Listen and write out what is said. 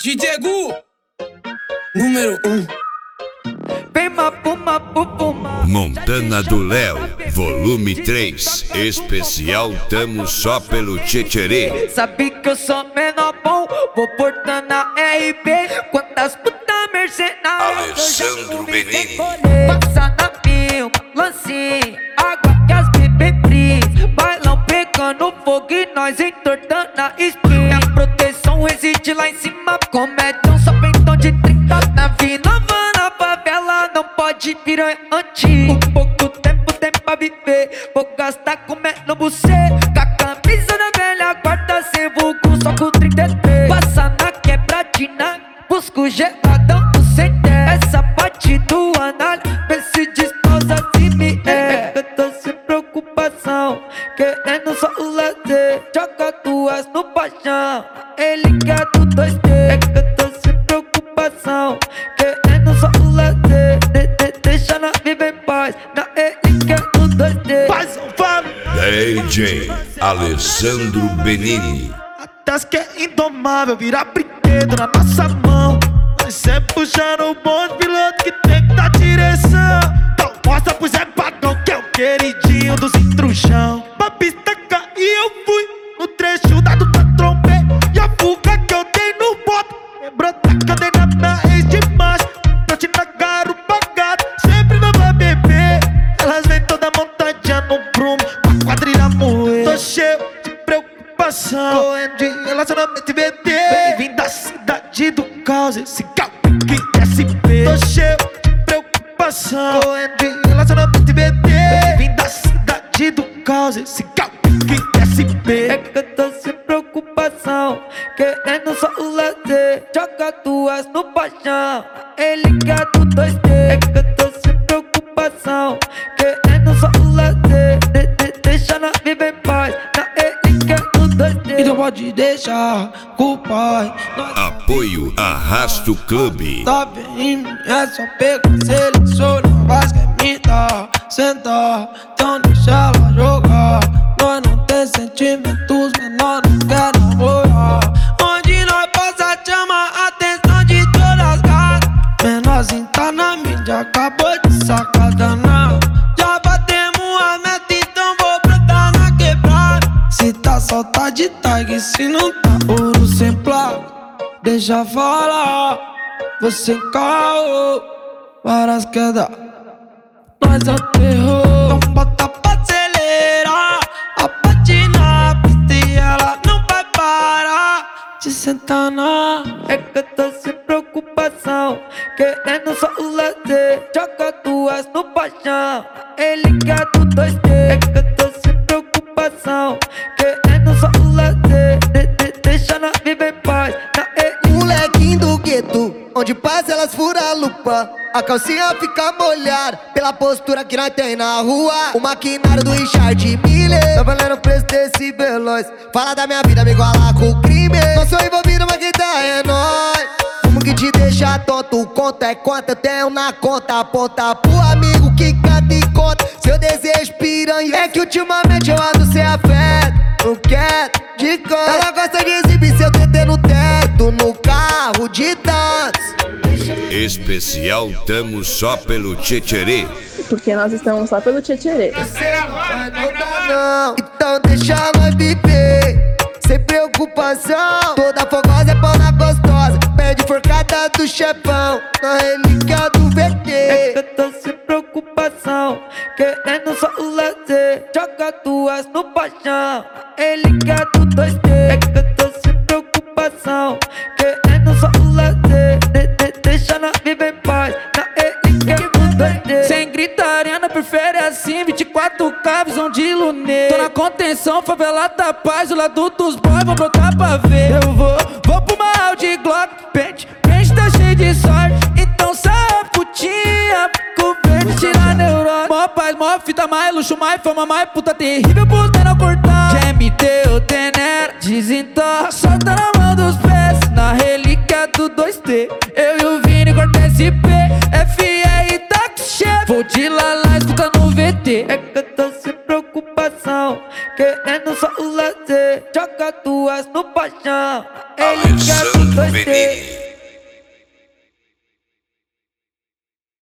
DJ Gu, número 1. Montana do Léo, volume 3. Especial Tamo Só Pelo Tchetcherê. Sabe que eu sou menor bom, vou portando na RP. Quantas putas mercenárias Alessandro Benini. Passa na filma, lance água que as bebê fris. Bailão pegando fogo e nós entortando a espinha. Minha proteção reside lá em cima. Comédia só pentão de 30. Na vida na favela não pode piranha antigo. Pouco tempo tem pra viver, vou gastar comendo você. Com a camisa da velha guarda sem vulgo, só com 33. Passa na quebradina, busco geladão do CT. Essa parte do análise, vê se desposa se me é. Eu tô sem preocupação, querendo só o lazer. Joga duas no paixão, ele quer do 2D. Eu tô sem preocupação, querendo só o lazer. Deixa na viver em paz, na ele quer do 2D. Faz um falo. DJ Alessandro Benini. Até as que é indomável, virar brinquedo na nossa mão. Nós sempre puxando o bonde, piloto que tem que dar direção. Então mostra pro Zé Pagão que é o queridinho dos intrujão. Pra pista cair eu fui, no trecho dado pra trombei. E a fuga que eu dei no boto lembrou da cadeira da ex de macho. Eu te nagaram pagado, sempre não vai beber. Elas vêm toda montadinha no prumo, pra quadrilha moer. Tô cheio de preocupação, correndo de relacionamento e BT. Bem-vindo da cidade do caos, esse Calpique SP. Tô cheio de preocupação, correndo de relacionamento e BT. Bem-vindo da cidade do caos, esse Calpique SP. É que eu tô sem preocupação, querendo só o lazer. Joga duas no paixão, ele quer do 2D. É que eu tô sem preocupação, querendo só o lazer. Deixa na viver em paz, na ele quer do 2D. Então pode deixar com o pai. Apoio Arrasto Clube. Tá bem, é só pegar, seleciona, mas quer me dar, sentar, então deixa ela jogar. Nós não tem sentimentos, menor não quer namorar. Onde nós passa chama a atenção de todas as gatas. Menorzinho tá na mídia, acabou de sacar danado. Já batemos a meta, então vou brotar na quebrada. Se tá só tá de tag, se não tá ouro sem placa. Deixa falar, você caô, várias quedas, nós é o terror. Então bota pra acelerar, a parte na pista e ela não vai parar de sentar na. É que eu tô sem preocupação, querendo só o lazer. Joga duas no paixão, ele quer do 2D. É que eu tô sem preocupação, querendo só o lazer. Deixa na viver em paz, na ele. Molequinho do gueto, onde passa elas furam a lupa. A calcinha fica molhada pela postura que nós tem na rua. O maquinário do Richard Miller tá valendo o preço desse veloz. Fala da minha vida, me iguala com o crime. Não sou envolvido, mas quem tá é nóis. Fumo que te deixa tonto, conta é quanto eu tenho na conta. Aponta pro amigo que canta e conta seu desejo piranha. É que ultimamente eu ando sem afeto, não quero de canto. Ela gosta de exibir seu TT no teto, no carro de dança. Especial Tamo Só Pelo Tchetcherê. Porque nós estamos só pelo Tchetcherê. Não, então deixa nós viver sem preocupação. Toda fogosa é pau na gostosa, pede forcada do chefão, na relíquia do VT. É que eu tô sem preocupação, querendo só o lazer. Joga duas no paixão, ele quer do 2D. É que eu tô sem preocupação, querendo só o lazer. Deixa na viver em paz, na ele quer do 2D. Sem gritaria, não prefere assim, 24K, visão de lunê. Tô na contenção, favela da paz, o lado dos boys, vou brotar pra ver. Eu vou pro uma Audi Glock, pente tá cheio de sorte. Então sai putinha, fico verde, tira neurose. Mó paz, mó fita, mais luxo, mais fama, mais puta terrível, pros menor cortar. GMT ou Tenera, desentorra, solta na mão dos pés. Na relíquia do 2T, eu e o Vini corta SP, FR e táxi chefe. Vou de lalá, escuta no VT. É que eu tô sem preocupação, querendo só o lazer. Joga duas no paixão, ele quer do Alessandro 2D. Benini.